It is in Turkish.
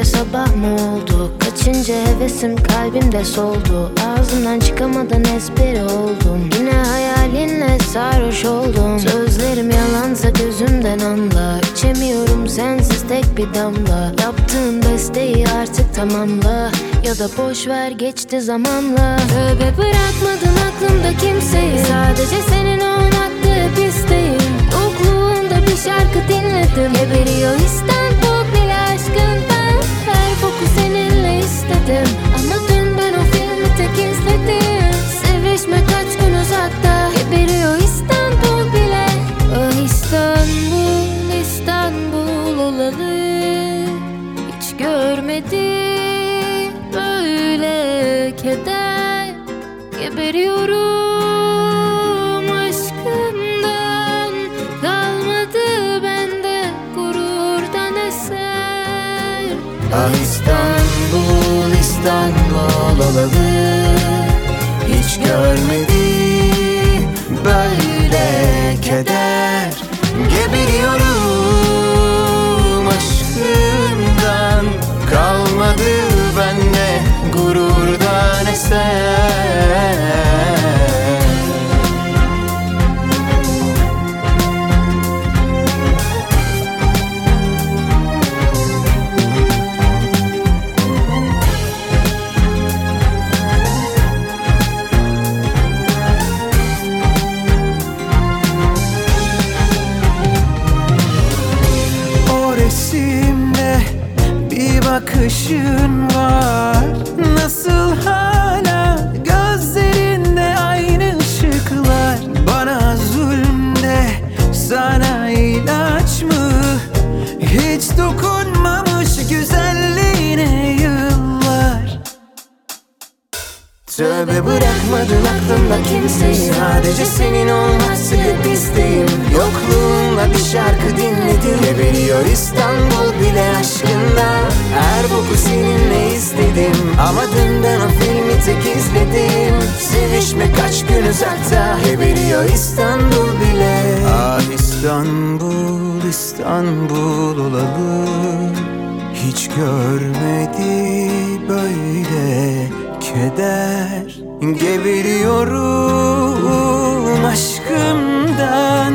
sabah mı oldu? Kaçıncı hevesim kalbimde soldu. Ağzımdan çıkamadan espri oldum. Yine hayalinle sarhoş oldum. Sözlerim yalansa gözümden anla. İçemiyorum sensiz tek bir damla. Yaptığın besteyi artık tamamla. Ya da boş ver geçti zamanla. Tövbe bırakmadın aklımda kimseyi. Sadece senin olmaktı hep isteğim. Yokluğunda bir şarkı dinledim. Geberiyor İstanbul bile aşkından. Her boku seninle istedim. Ama dün ben o filmi tek izledim. Sevişme kaç gün uzakta. Geberiyor İstanbul bile. Ah İstanbul, İstanbul olalı. Hiç görmedim böyle keder. Geberiyorum aşkından. Kalmadı bende gururdan eser. Ah İstanbul, İstanbul olalı. Hiç görmedi böyle keder. Geberiyorum aşkından. Kalmadı bende gururdan eser. Resimde bir bakışın var. Nasıl hala gözlerinde aynı ışıklar. Bana zulümde sana ilaç mı? Hiç dokunmamış güzelliğine yıllar. Tövbe bırakmadın aklımda kimseyi. Sadece senin olması hep isteğim. Yokluğunla bir şarkı dinledim. Geberiyor İstanbul bile aşkında. Her boku seninle istedim. Ama dünden o filmi tek izledim. Sevişme kaç gün uzakta. Geberiyor İstanbul bile. Ah İstanbul, İstanbul olalı. Hiç görmedi böyle keder. Geberiyorum aşkımdan.